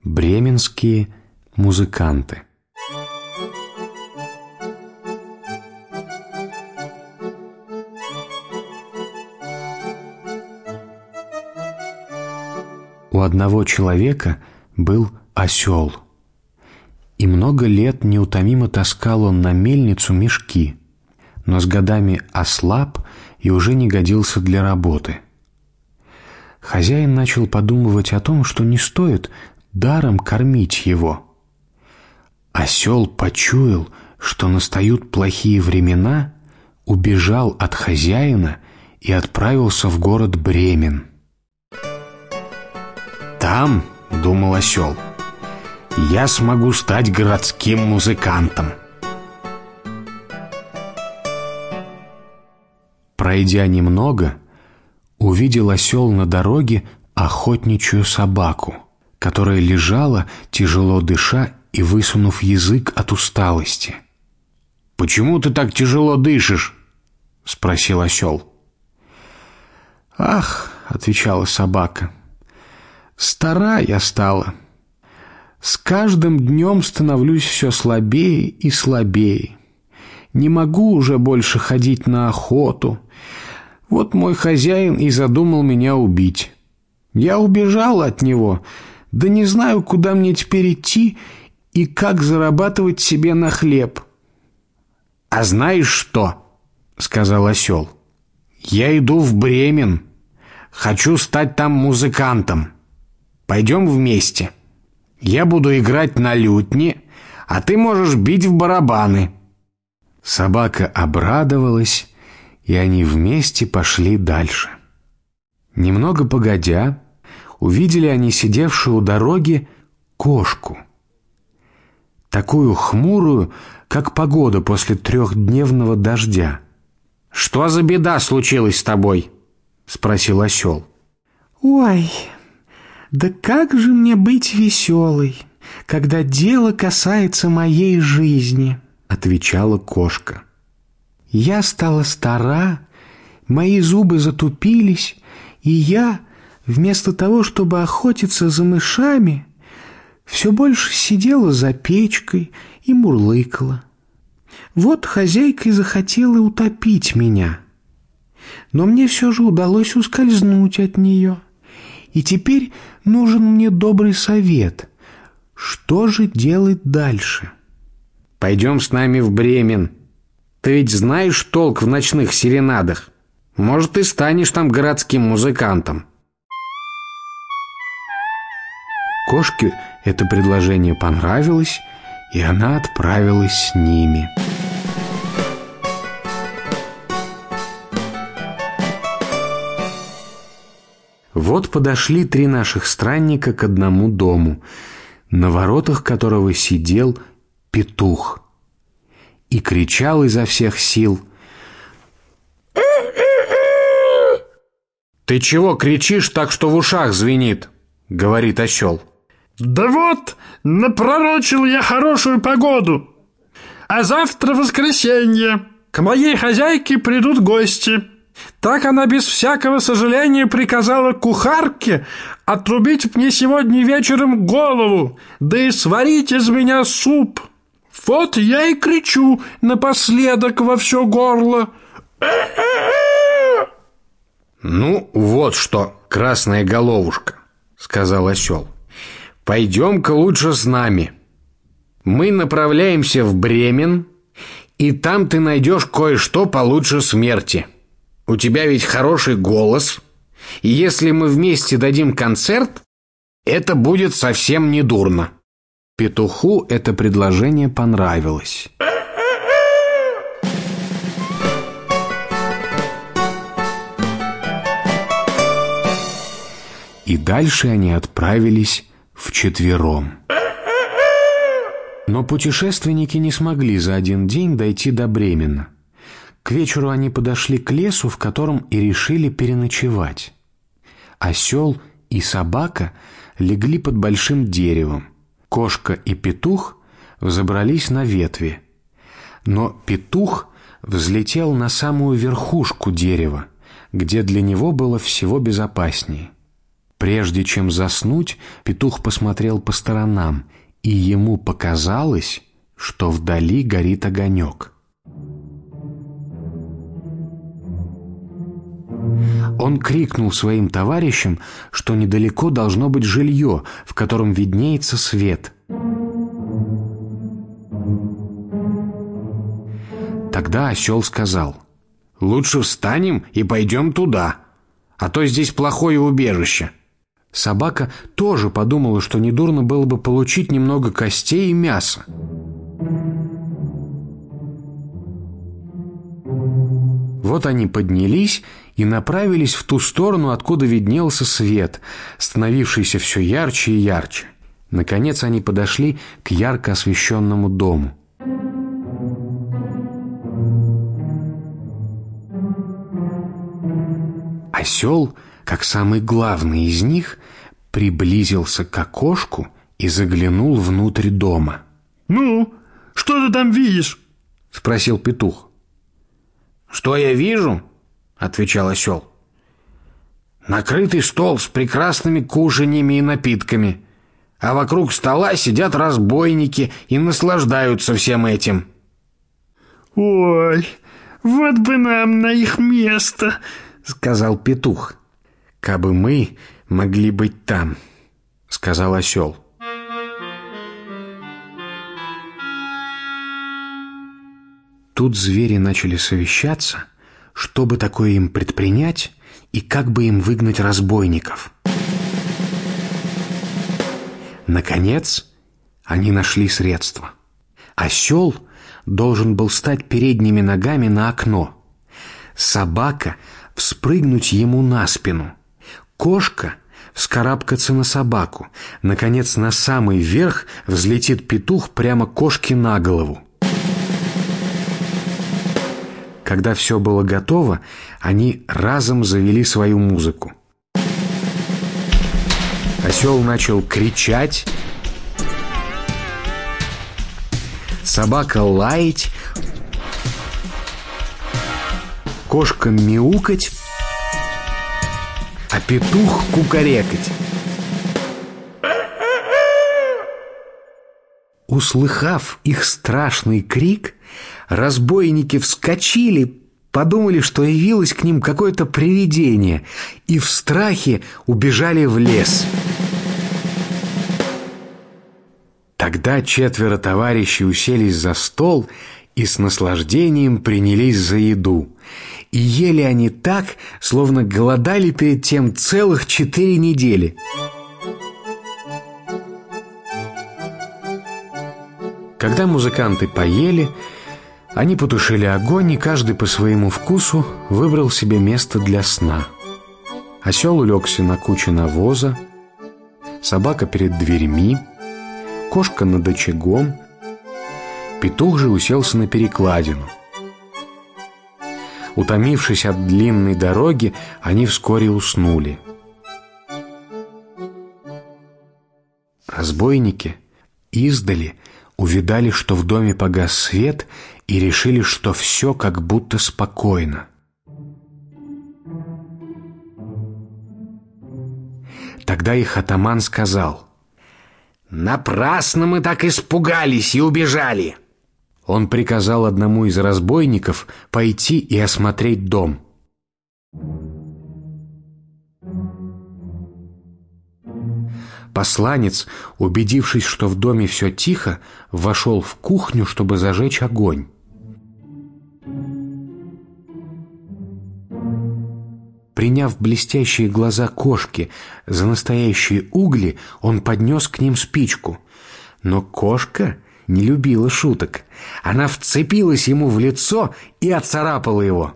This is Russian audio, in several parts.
Бременские музыканты. У одного человека был осел, и много лет неутомимо таскал он на мельницу мешки, но с годами ослаб и уже не годился для работы. Хозяин начал подумывать о том, что не стоит даром кормить его. Осел почуял, что настают плохие времена, убежал от хозяина и отправился в город Бремен. «Там, — думал осел, — я смогу стать городским музыкантом». Пройдя немного, увидел осел на дороге охотничью собаку, которая лежала, тяжело дыша и высунув язык от усталости. «Почему ты так тяжело дышишь?» — спросил осел. «Ах, — отвечала собака, — стара я стала. С каждым днем становлюсь все слабее и слабее. Не могу уже больше ходить на охоту. Вот мой хозяин и задумал меня убить. Я убежал от него, да не знаю, куда мне теперь идти и как зарабатывать себе на хлеб». «А знаешь что? — сказал осел. — Я иду в Бремен. Хочу стать там музыкантом. Пойдем вместе. Я буду играть на лютне, а ты можешь бить в барабаны». Собака обрадовалась, и они вместе пошли дальше. Немного погодя, увидели они сидевшую у дороги кошку, такую хмурую, как погода после 3-дневного дождя. «Что за беда случилась с тобой?» — спросил осел. «Ой, да как же мне быть веселой, когда дело касается моей жизни?» — отвечала кошка. «Я стала стара, мои зубы затупились, и я, вместо того, чтобы охотиться за мышами, все больше сидела за печкой и мурлыкала. Вот хозяйка и захотела утопить меня. Но мне все же удалось ускользнуть от нее. И теперь нужен мне добрый совет. Что же делать дальше?» «Пойдем с нами в Бремен. Ты ведь знаешь толк в ночных серенадах. Может, ты станешь там городским музыкантом». Кошке это предложение понравилось, и она отправилась с ними. Вот подошли 3 наших странника к одному дому, на воротах которого сидел петух и кричал изо всех сил. «Ты чего кричишь так, что в ушах звенит?» — говорит осел. «Да вот, напророчил я хорошую погоду. А завтра воскресенье. К моей хозяйке придут гости. Так она без всякого сожаления приказала кухарке отрубить мне сегодня вечером голову, да и сварить из меня суп. Вот я и кричу напоследок во все горло». «Ну, вот что, красная головушка, — сказал осел, — пойдем-ка лучше с нами. Мы направляемся в Бремен, и там ты найдешь кое-что получше смерти. У тебя ведь хороший голос, и если мы вместе дадим концерт, это будет совсем не дурно». Петуху это предложение понравилось. И дальше они отправились вчетвером. Но путешественники не смогли за один день дойти до Бремена. К вечеру они подошли к лесу, в котором и решили переночевать. Осел и собака легли под большим деревом. Кошка и петух взобрались на ветви. Но петух взлетел на самую верхушку дерева, где для него было всего безопаснее. Прежде чем заснуть, петух посмотрел по сторонам, и ему показалось, что вдали горит огонек. Он крикнул своим товарищам, что недалеко должно быть жилье, в котором виднеется свет. Тогда осел сказал: «Лучше встанем и пойдем туда, а то здесь плохое убежище». Собака тоже подумала, что недурно было бы получить немного костей и мяса. Вот они поднялись и направились в ту сторону, откуда виднелся свет, становившийся все ярче и ярче. Наконец они подошли к ярко освещенному дому. Осел, как самый главный из них, приблизился к окошку и заглянул внутрь дома. «Ну, что ты там видишь?» — спросил петух. «Что я вижу?» — отвечал осел. «Накрытый стол с прекрасными кушаньями и напитками, а вокруг стола сидят разбойники и наслаждаются всем этим». «Ой, вот бы нам на их место», — сказал петух. «Кабы мы могли быть там», — сказал осел. Тут звери начали совещаться, что бы такое им предпринять и как бы им выгнать разбойников. Наконец, они нашли средство. Осел должен был стать передними ногами на окно, собака вспрыгнуть ему на спину, кошка вскарабкаться на собаку. Наконец, на самый верх взлетит петух прямо кошке на голову. Когда все было готово, они разом завели свою музыку. Осел начал кричать, собака лаять, кошка мяукать, а петух кукарекать. Услыхав их страшный крик, разбойники вскочили, подумали, что явилось к ним какое-то привидение, и в страхе убежали в лес. Тогда 4 товарищей уселись за стол и с наслаждением принялись за еду. И ели они так, словно голодали перед тем целых 4 недели. Когда музыканты поели, они потушили огонь, и каждый по своему вкусу выбрал себе место для сна. Осел улегся на куче навоза, собака перед дверьми, кошка над очагом, петух же уселся на перекладину. Утомившись от длинной дороги, они вскоре уснули. Разбойники издали увидали, что в доме погас свет, и решили, что все как будто спокойно. Тогда их атаман сказал: «Напрасно мы так испугались и убежали!» Он приказал одному из разбойников пойти и осмотреть дом. Посланец, убедившись, что в доме все тихо, вошел в кухню, чтобы зажечь огонь. Приняв блестящие глаза кошки за настоящие угли, он поднес к ним спичку. Но кошка не любила шуток. Она вцепилась ему в лицо и отцарапала его.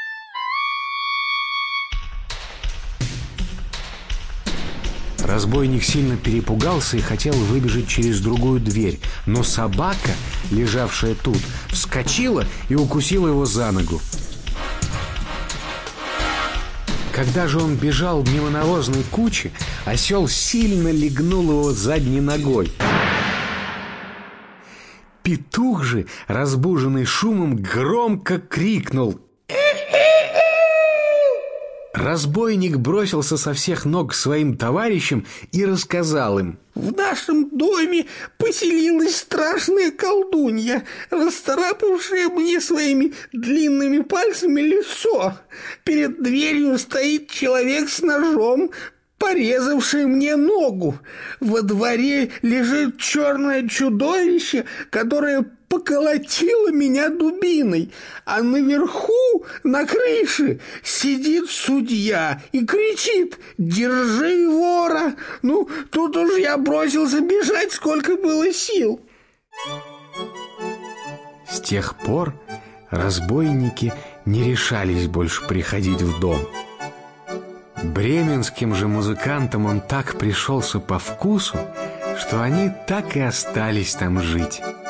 Разбойник сильно перепугался и хотел выбежать через другую дверь, но собака, лежавшая тут, вскочила и укусила его за ногу. Когда же он бежал мимо навозной кучи, осел сильно легнул его задней ногой. Петух же, разбуженный шумом, громко крикнул. Разбойник бросился со всех ног к своим товарищам и рассказал им: «В нашем доме поселилась страшная колдунья, расцарапавшая мне своими длинными пальцами лицо. Перед дверью стоит человек с ножом, порезавший мне ногу. Во дворе лежит черное чудовище, которое поколотило меня дубиной, а наверху, на крыше, сидит судья и кричит: «Держи вора!» Ну, тут уж я бросился бежать, сколько было сил. С тех пор разбойники не решались больше приходить в дом. Бременским же музыкантам он так пришелся по вкусу, что они так и остались там жить.